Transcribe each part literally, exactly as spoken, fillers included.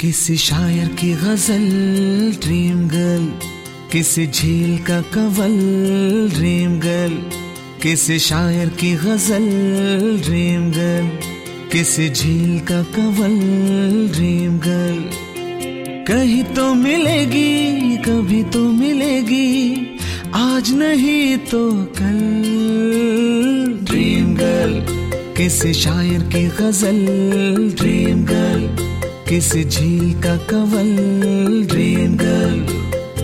किसी शायर की गजल ड्रीम गर्ल, किसी झील का कवल ड्रीम गर्ल, किसी शायर की गजल ड्रीम गर्ल, किसी झील का कवल ड्रीम गर्ल। कहीं तो मिलेगी, कभी तो मिलेगी, आज नहीं तो कल ड्रीम गर्ल। किसी शायर की गजल ड्रीम गर्ल, किसी झील का कवल ड्रीम गर्ल।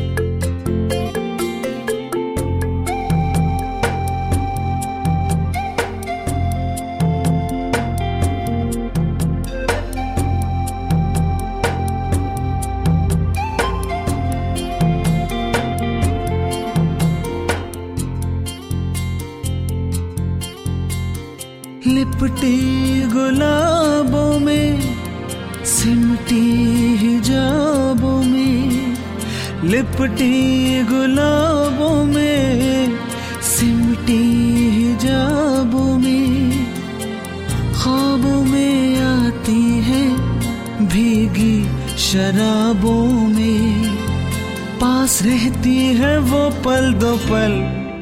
लिपटी गुलाबों में, सिमटी हिजाबों में, लिपटी गुलाबों में, सिमटी हिजाबों में, ख्वाबों में आती है भीगी शराबों में, पास रहती है वो पल दो पल।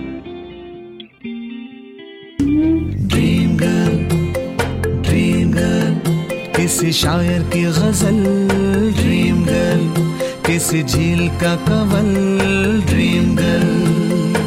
ड्रीम गर्ल, ड्रीम गर्ल, किसी शायर की गजल ड्रीम गर्ल, किसी झील का कवल ड्रीम गर्ल।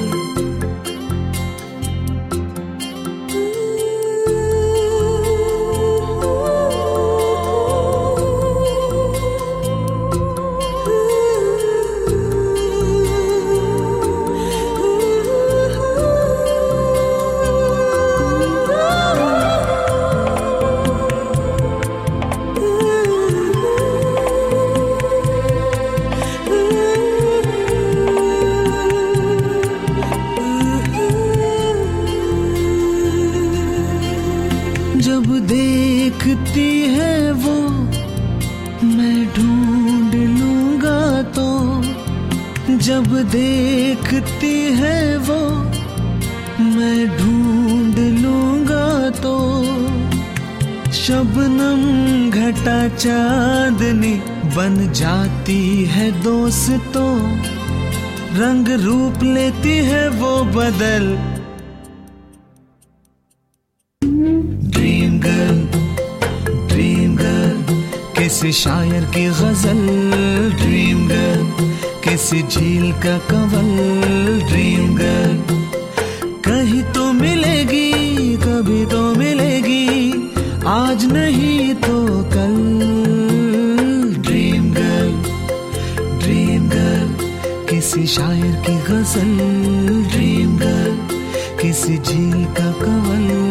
जब देखती है वो मैं ढूंढ लूंगा तो, जब देखती है वो मैं ढूंढ लूंगा तो, शबनम घटा चांदनी बन जाती है दोस्तों, रंग रूप लेती है वो बदल। ड्रीम गर्ल, ड्रीम गर्ल, किसी शायर की गजल ड्रीम गर्ल, किसी झील का कवल ड्रीम गर्ल। कहीं तो मिलेगी, कभी तो मिलेगी, आज नहीं तो कल ड्रीम गर्ल, ड्रीम गर्ल, किसी शायर की गजल ड्रीम गर्ल, किसी झील का कवल।